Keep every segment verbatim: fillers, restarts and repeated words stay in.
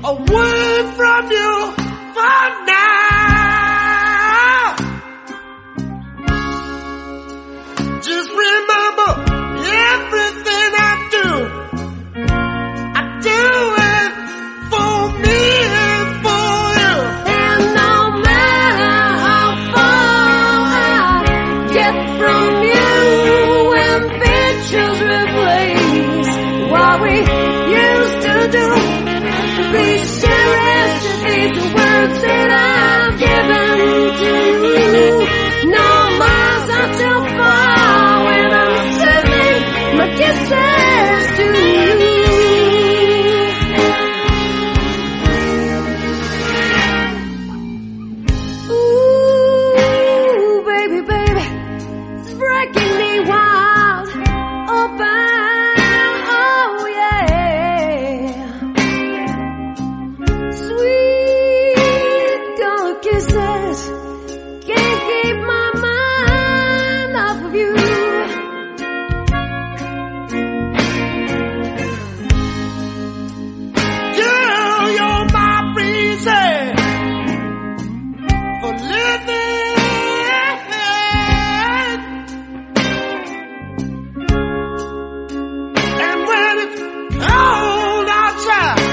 away from you for now. Just remember everything I do, I do it for me and for you. And no matter how far I get from you, when pictures replace what we used to do, please cherish these words that I've given to you. No miles are too far when I'm sending my kisses to you. Ooh, baby, baby, it's breaking me wild. Open, oh yeah. Sweet gold kisses, can't keep my mind off of you. Girl, you're my reason for living. And when it's cold outside,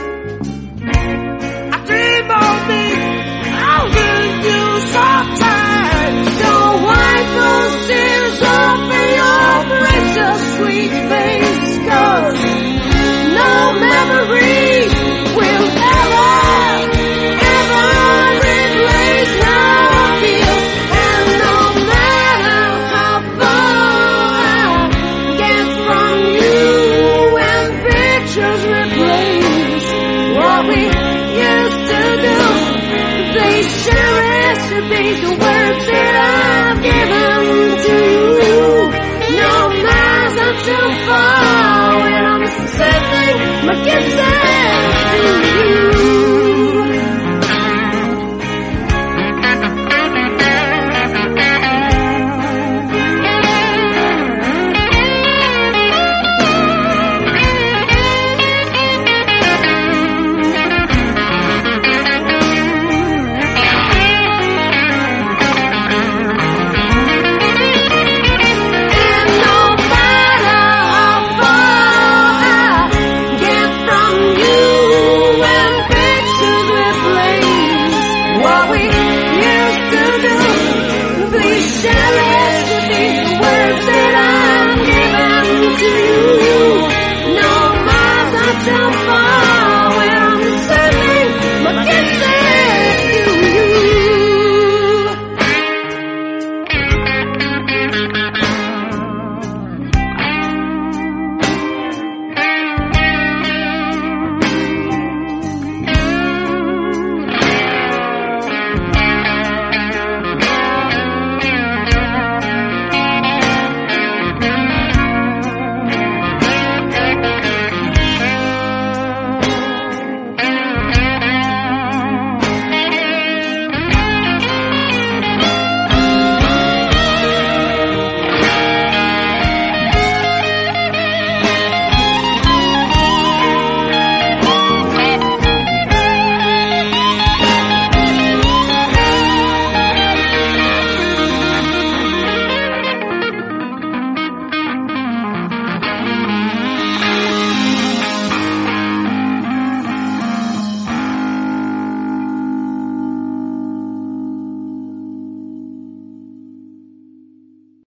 I dream of me holding you so tight. Don't wipe those tears off in your precious sweet face, 'cause no memories will ever, ever replace how I feel. And no matter how far I get from you, when pictures replace what we used to do, please cherish these words that